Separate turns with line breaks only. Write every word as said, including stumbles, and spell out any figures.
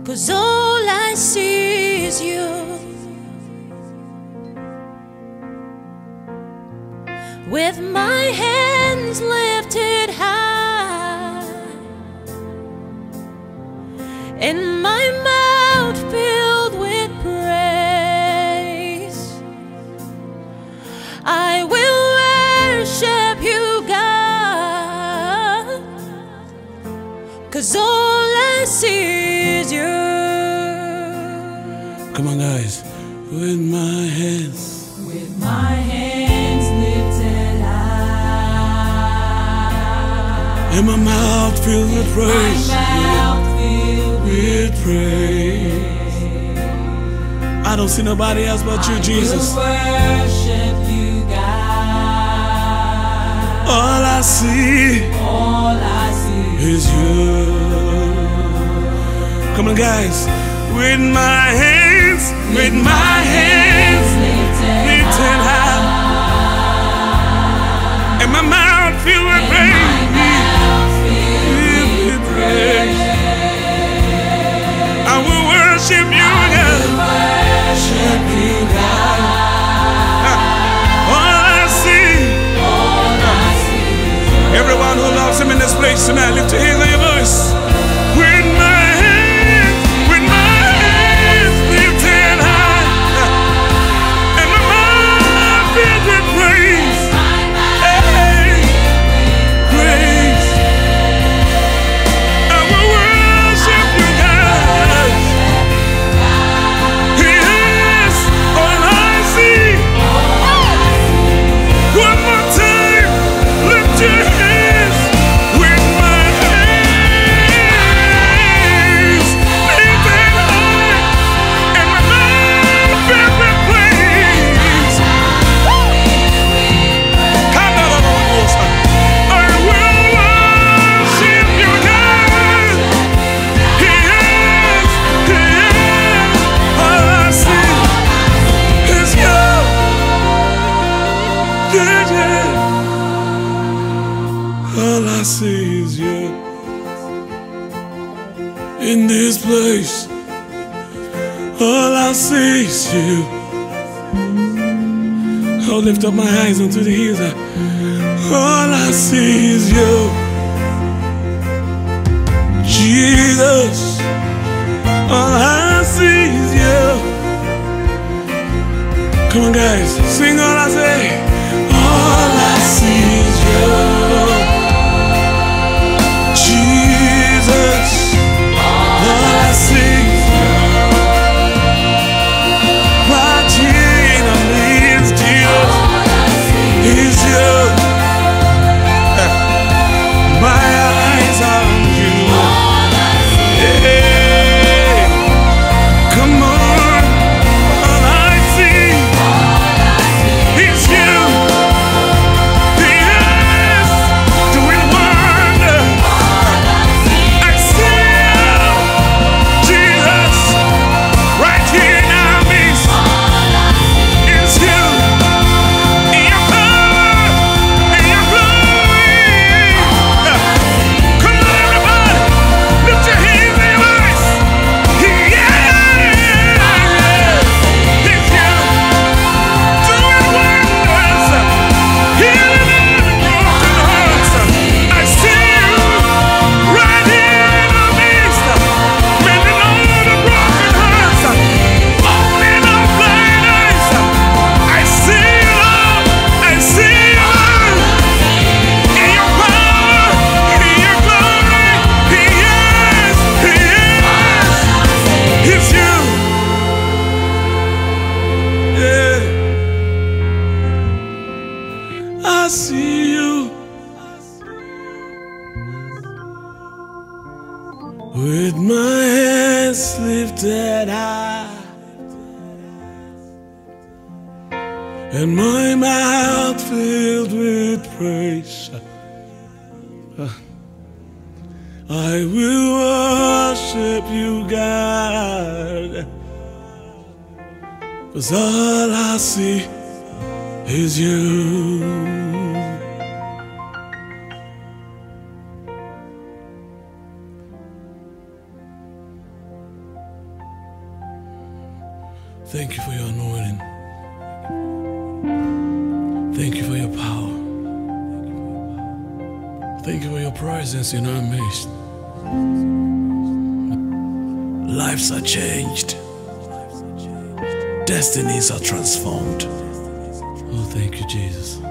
'cause all I see is you. With my hands lifted high and my mouth filled with praise, I will worship you, God, 'cause all I see is you.
Come on, guys. With my hands,
with my hands lifted high
and my mouth filled with praise,
my mouth filled
with praise. I don't see nobody else but you, Jesus.
I will worship you, God.
All I see,
all I see
is you. Come on, guys. With my hands, with my hands lifted high, and my mouth filled with praise, filled with praise. I will worship you, God.
worship you, God.
All I see,
all I see
everyone who loves him in this place tonight, lift your hands and your voice. With my hands, with my hands lifted high, and my mouth filled with praise. Hey, praise. I will worship you, God. Yes, all I see. One more time, lift your hands. With my hands lifted high, and my mouth filled with praise. Come on, I will worship you, God. Yes, yes, all I see is you. Yeah, yeah. All I see is you in this place. All I see is you. I'll lift up my eyes unto the hills. All I see is you, Jesus. All I see is you. Come on, guys, sing all I say. All I see is you, Jesus. All I see is you. Right here in our midst, Jesus, is you. My eyes are on you. Yeah. Come on, all I see is you. Yes, doing wonder. I see you, Jesus, right here in our midst. It's you, in your power, in your glory. Come on, everybody, lift your hands and your voice. Yeah, it's you, doing wonders, healing every broken heart. I see you right here in our midst, mending all the broken hearts, opening up blind eyes. I see you, Lord. I see you, Lord, in your power, in your glory. Yes, yes, it's you. Yeah, I see you. With my hands lifted high and my mouth filled with praise, I will worship you, God, 'cause all I see is you. Thank you for your anointing. Thank you for your power. Thank you for your presence in our midst. Lives are changed. Destinies are transformed. Oh, thank you, Jesus.